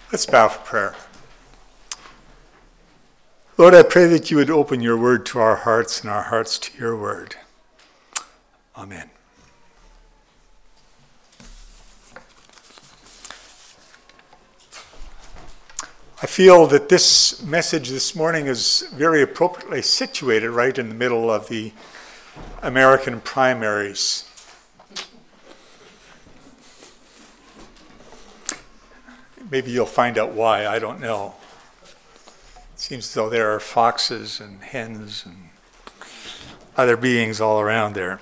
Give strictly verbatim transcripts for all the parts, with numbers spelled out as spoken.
Let's bow for prayer. Lord, I pray that you would open your word to our hearts and our hearts to your word. Amen. I feel that this message this morning is very appropriately situated right in the middle of the American primaries. Maybe you'll find out why, I don't know. It seems as though there are foxes and hens and other beings all around there.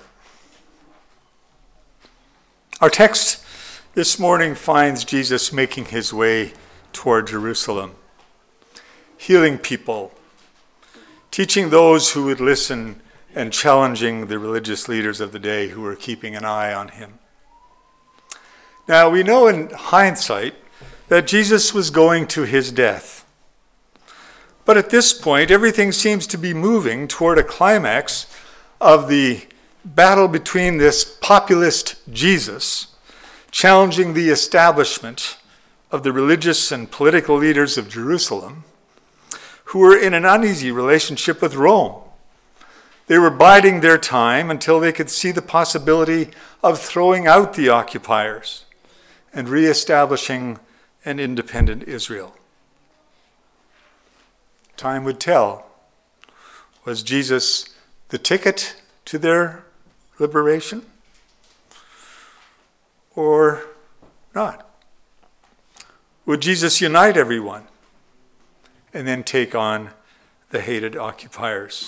Our text this morning finds Jesus making his way toward Jerusalem, healing people, teaching those who would listen, and challenging the religious leaders of the day who were keeping an eye on him. Now, we know in hindsight that Jesus was going to his death. But at this point, everything seems to be moving toward a climax of the battle between this populist Jesus, challenging the establishment of the religious and political leaders of Jerusalem, who were in an uneasy relationship with Rome. They were biding their time until they could see the possibility of throwing out the occupiers and reestablishing an independent Israel. Time would tell. Was Jesus the ticket to their liberation or not? Would Jesus unite everyone and then take on the hated occupiers?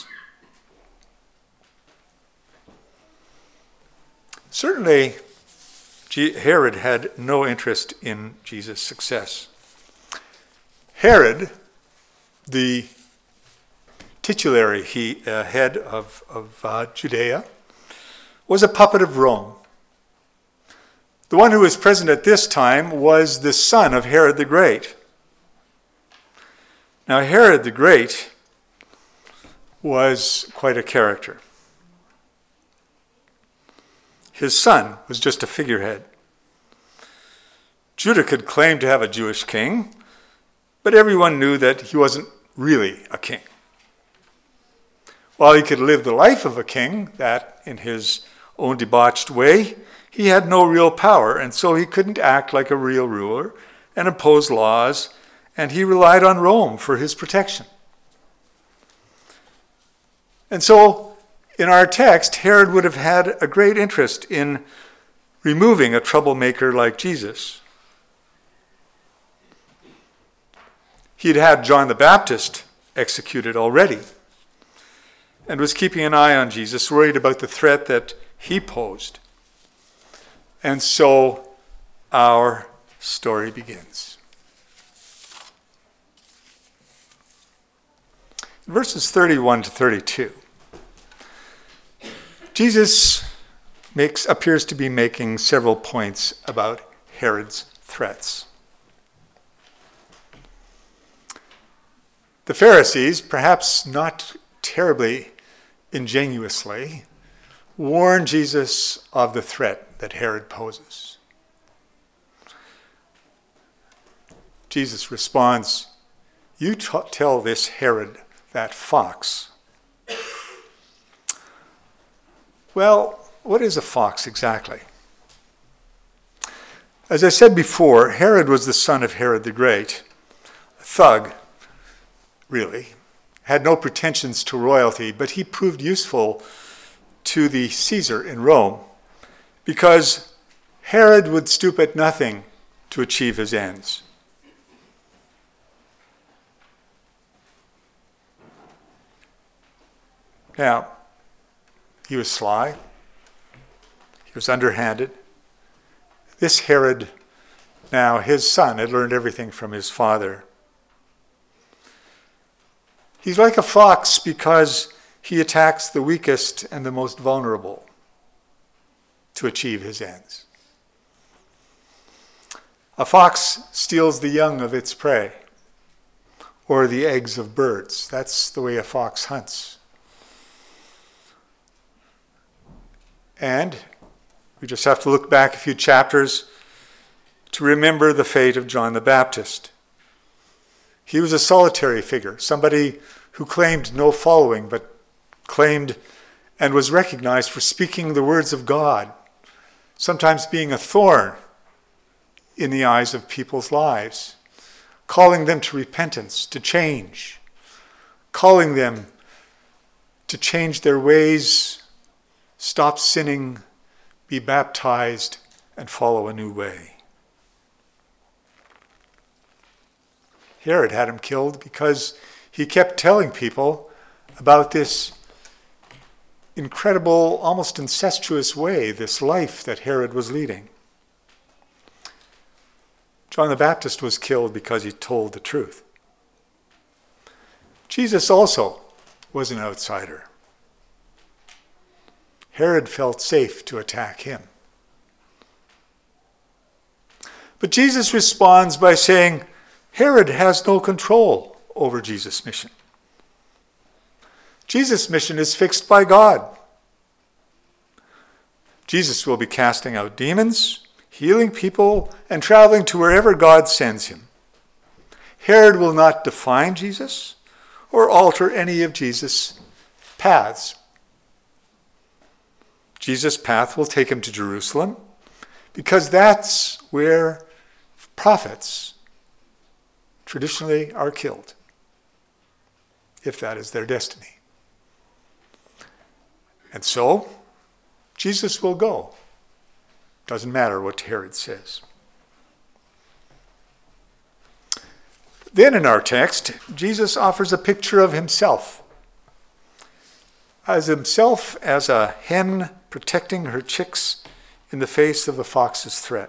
Certainly, Herod had no interest in Jesus' success. Herod, the titulary he, uh, head of, of uh, Judea, was a puppet of Rome. The one who was present at this time was the son of Herod the Great. Now, Herod the Great was quite a character. His son was just a figurehead. Judah could claim to have a Jewish king, but everyone knew that he wasn't really a king. While he could live the life of a king, that in his own debauched way, he had no real power, and so he couldn't act like a real ruler and impose laws, and he relied on Rome for his protection. And so, in our text, Herod would have had a great interest in removing a troublemaker like Jesus. He'd had John the Baptist executed already and was keeping an eye on Jesus, worried about the threat that he posed. And so our story begins. Verses thirty-one to thirty-two. Jesus makes, appears to be making several points about Herod's threats. The Pharisees, perhaps not terribly ingenuously, warn Jesus of the threat that Herod poses. Jesus responds, "You t- tell this Herod, that fox." Well, what is a fox exactly? As I said before, Herod was the son of Herod the Great, a thug, really, had no pretensions to royalty, but he proved useful to the Caesar in Rome because Herod would stoop at nothing to achieve his ends. Now, he was sly. He was underhanded. This Herod, now his son, had learned everything from his father. He's like a fox because he attacks the weakest and the most vulnerable to achieve his ends. A fox steals the young of its prey or the eggs of birds. That's the way a fox hunts. And we just have to look back a few chapters to remember the fate of John the Baptist. He was a solitary figure, somebody who claimed no following, but claimed and was recognized for speaking the words of God, sometimes being a thorn in the eyes of people's lives, calling them to repentance, to change, calling them to change their ways, stop sinning, be baptized, and follow a new way. Herod had him killed because he kept telling people about this incredible, almost incestuous way, this life that Herod was leading. John the Baptist was killed because he told the truth. Jesus also was an outsider. Herod felt safe to attack him. But Jesus responds by saying, Herod has no control over Jesus' mission. Jesus' mission is fixed by God. Jesus will be casting out demons, healing people, and traveling to wherever God sends him. Herod will not define Jesus or alter any of Jesus' paths. Jesus' path will take him to Jerusalem because that's where prophets traditionally are killed, if that is their destiny. And so, Jesus will go. Doesn't matter what Herod says. Then in our text, Jesus offers a picture of himself. As himself as a hen protecting her chicks in the face of the fox's threat.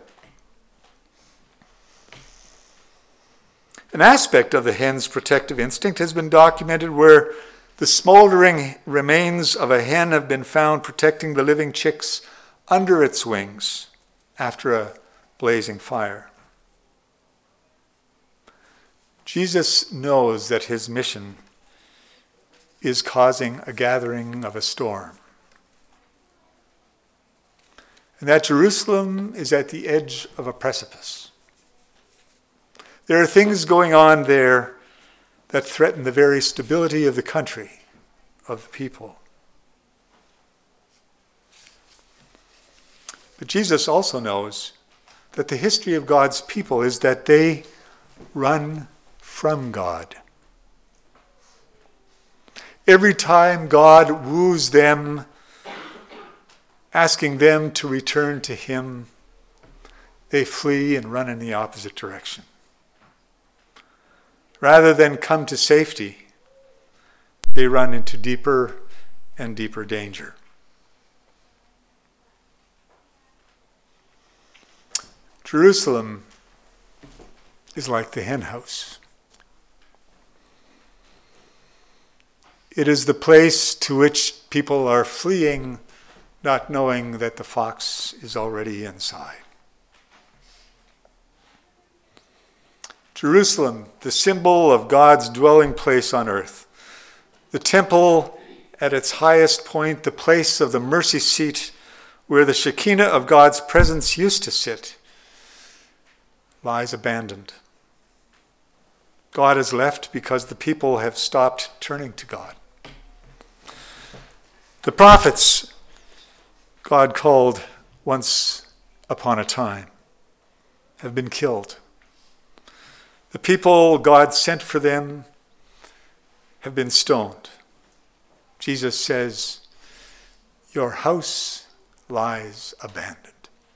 An aspect of the hen's protective instinct has been documented where the smoldering remains of a hen have been found protecting the living chicks under its wings after a blazing fire. Jesus knows that his mission is causing a gathering of a storm, and that Jerusalem is at the edge of a precipice. There are things going on there that threaten the very stability of the country, of the people. But Jesus also knows that the history of God's people is that they run from God. Every time God woos them, asking them to return to him, they flee and run in the opposite direction. Rather than come to safety, they run into deeper and deeper danger. Jerusalem is like the hen house. It is the place to which people are fleeing, not knowing that the fox is already inside. Jerusalem, the symbol of God's dwelling place on earth. The temple at its highest point, the place of the mercy seat where the Shekinah of God's presence used to sit, lies abandoned. God is left because the people have stopped turning to God. The prophets God called once upon a time have been killed. The people God sent for them have been stoned. Jesus says, your house lies abandoned.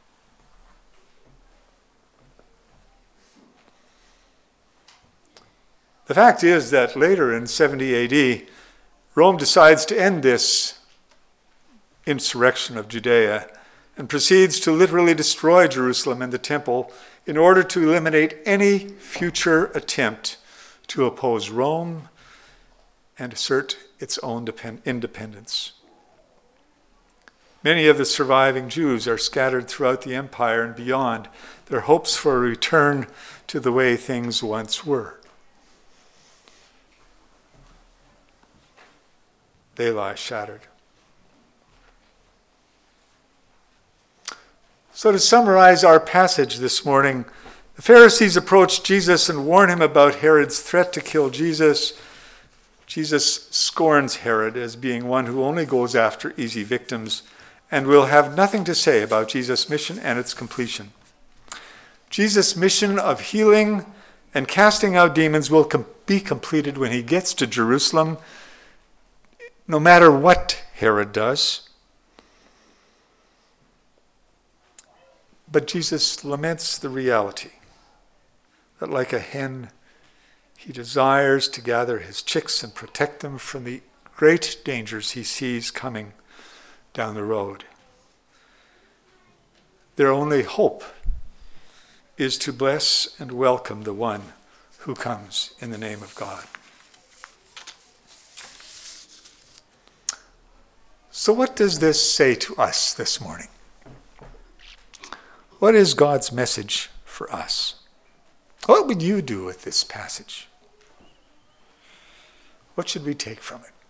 The fact is that later in seventy A D, Rome decides to end this insurrection of Judea and proceeds to literally destroy Jerusalem and the temple in order to eliminate any future attempt to oppose Rome and assert its own independence. Many of the surviving Jews are scattered throughout the empire and beyond, their hopes for a return to the way things once were. They lie shattered. So to summarize our passage this morning, The Pharisees approach Jesus and warn him about Herod's threat to kill Jesus. Jesus scorns Herod as being one who only goes after easy victims and will have nothing to say about Jesus' mission and its completion. Jesus' mission of healing and casting out demons will com- be completed when he gets to Jerusalem, no matter what Herod does. But Jesus laments the reality that like a hen, he desires to gather his chicks and protect them from the great dangers he sees coming down the road. Their only hope is to bless and welcome the one who comes in the name of God. So what does this say to us this morning? What is God's message for us? What would you do with this passage? What should we take from it?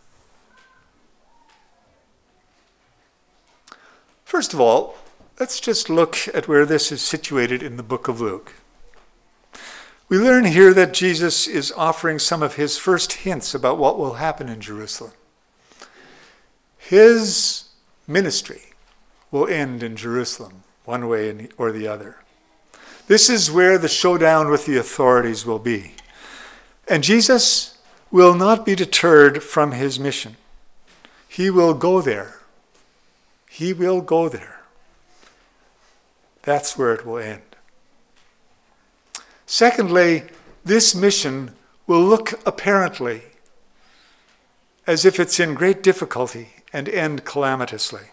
First of all, let's just look at where this is situated in the book of Luke. We learn here that Jesus is offering some of his first hints about what will happen in Jerusalem. His ministry will end in Jerusalem, one way or the other. This is where the showdown with the authorities will be. And Jesus will not be deterred from his mission. He will go there. He will go there. That's where it will end. Secondly, this mission will look apparently as if it's in great difficulty and end calamitously.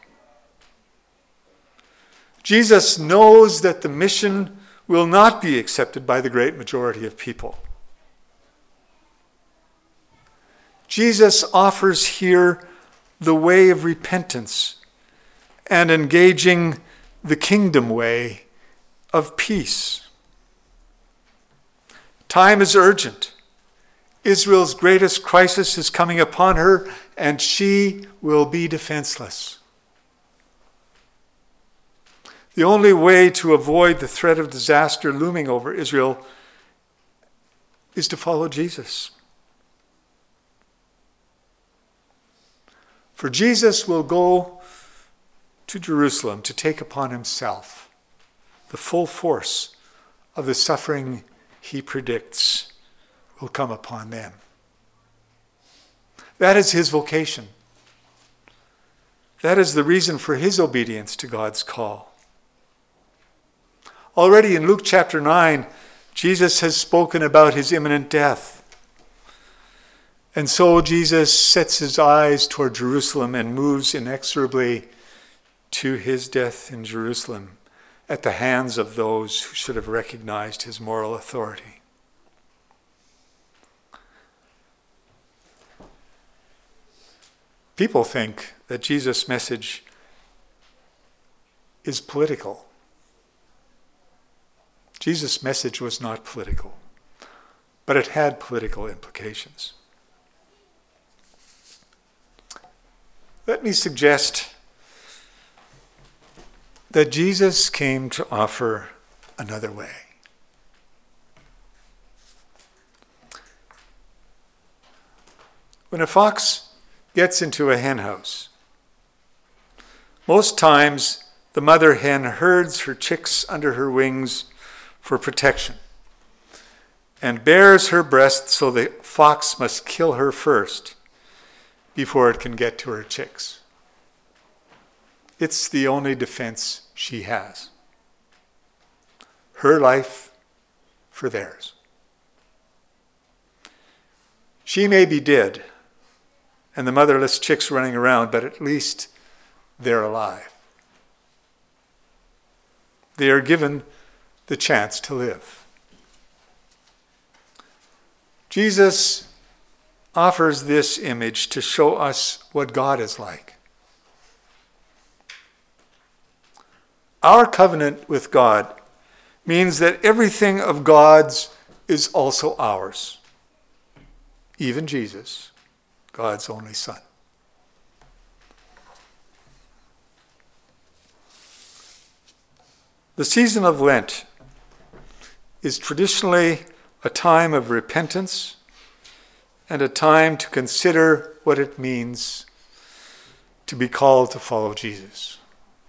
Jesus knows that the mission will not be accepted by the great majority of people. Jesus offers here the way of repentance and engaging the kingdom way of peace. Time is urgent. Israel's greatest crisis is coming upon her, and she will be defenseless. The only way to avoid the threat of disaster looming over Israel is to follow Jesus. For Jesus will go to Jerusalem to take upon himself the full force of the suffering he predicts will come upon them. That is his vocation. That is the reason for his obedience to God's call. Already in Luke chapter nine, Jesus has spoken about his imminent death. And so Jesus sets his eyes toward Jerusalem and moves inexorably to his death in Jerusalem at the hands of those who should have recognized his moral authority. People think that Jesus' message is political. Jesus' message was not political, but it had political implications. Let me suggest that Jesus came to offer another way. When a fox gets into a hen house, most times the mother hen herds her chicks under her wings for protection and bares her breast so the fox must kill her first before it can get to her chicks. It's the only defense she has. Her life for theirs. She may be dead and the motherless chicks running around, but at least they're alive. They are given the chance to live. Jesus offers this image to show us what God is like. Our covenant with God means that everything of God's is also ours. Even Jesus, God's only Son. The season of Lent is traditionally a time of repentance and a time to consider what it means to be called to follow Jesus.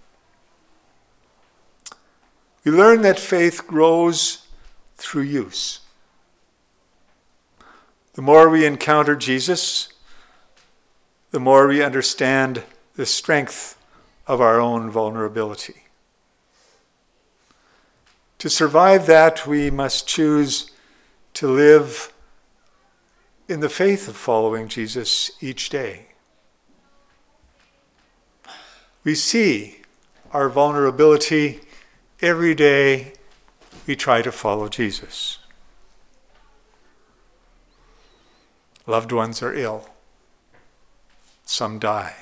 We learn that faith grows through use. The more we encounter Jesus, the more we understand the strength of our own vulnerability. To survive that, we must choose to live in the faith of following Jesus each day. We see our vulnerability every day we try to follow Jesus. Loved ones are ill. Some die.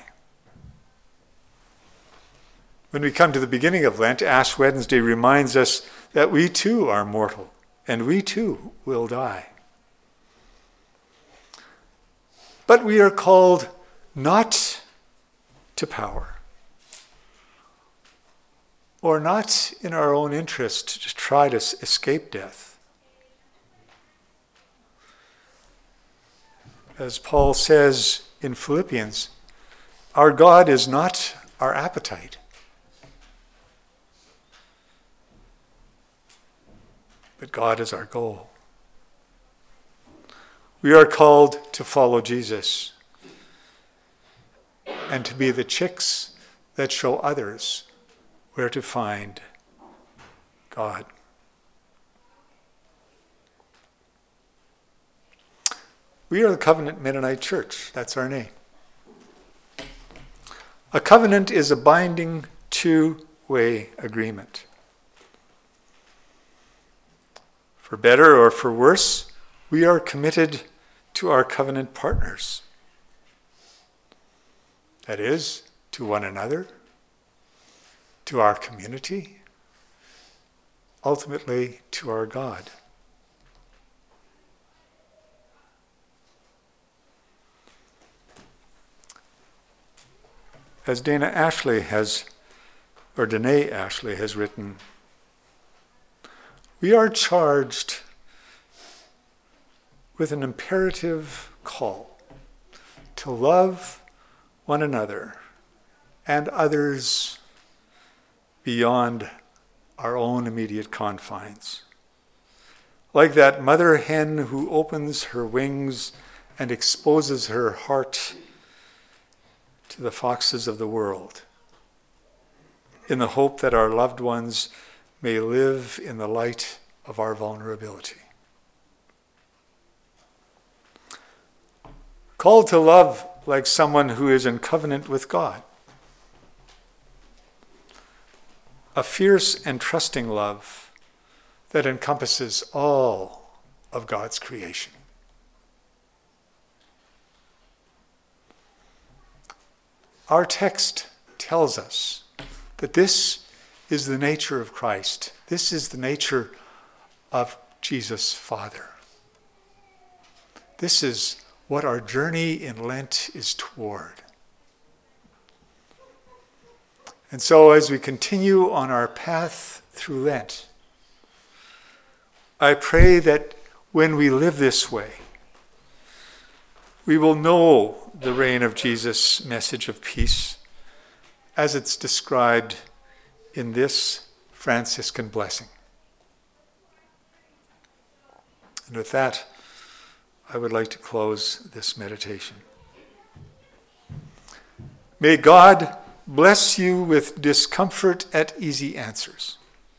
When we come to the beginning of Lent, Ash Wednesday reminds us that we too are mortal, and we too will die. But we are called not to power, or not in our own interest to try to escape death. As Paul says in Philippians, our God is not our appetite. But God is our goal. We are called to follow Jesus and to be the chicks that show others where to find God. We are the Covenant Mennonite Church. That's our name. A covenant is a binding two-way agreement. For better or for worse, we are committed to our covenant partners. That is, to one another, to our community, ultimately to our God. As Dana Ashley has, or Danae Ashley has written, we are charged with an imperative call to love one another and others beyond our own immediate confines. Like that mother hen who opens her wings and exposes her heart to the foxes of the world, in the hope that our loved ones may live in the light of our vulnerability. Called to love like someone who is in covenant with God. A fierce and trusting love that encompasses all of God's creation. Our text tells us that this is the nature of Christ. This is the nature of Jesus' Father. This is what our journey in Lent is toward. And so as we continue on our path through Lent, I pray that when we live this way, we will know the reign of Jesus' message of peace as it's described in this Franciscan blessing. And with that, I would like to close this meditation. May God bless you with discomfort at easy answers,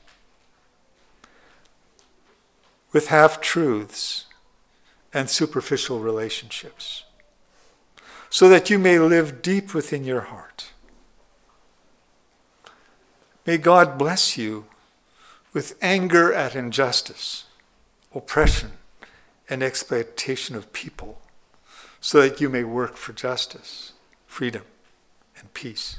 with half-truths and superficial relationships, so that you may live deep within your heart. May God bless you with anger at injustice, oppression, and exploitation of people, so that you may work for justice, freedom, and peace.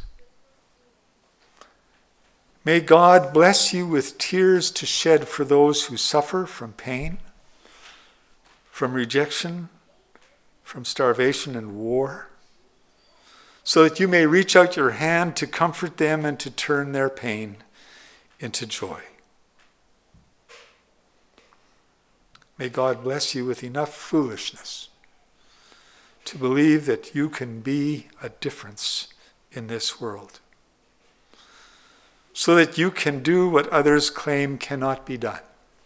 May God bless you with tears to shed for those who suffer from pain, from rejection, from starvation and war, so that you may reach out your hand to comfort them and to turn their pain into joy. May God bless you with enough foolishness to believe that you can be a difference in this world, so that you can do what others claim cannot be done.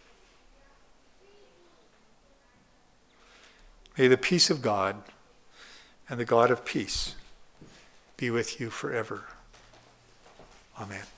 May the peace of God and the God of peace be with you forever. Amen.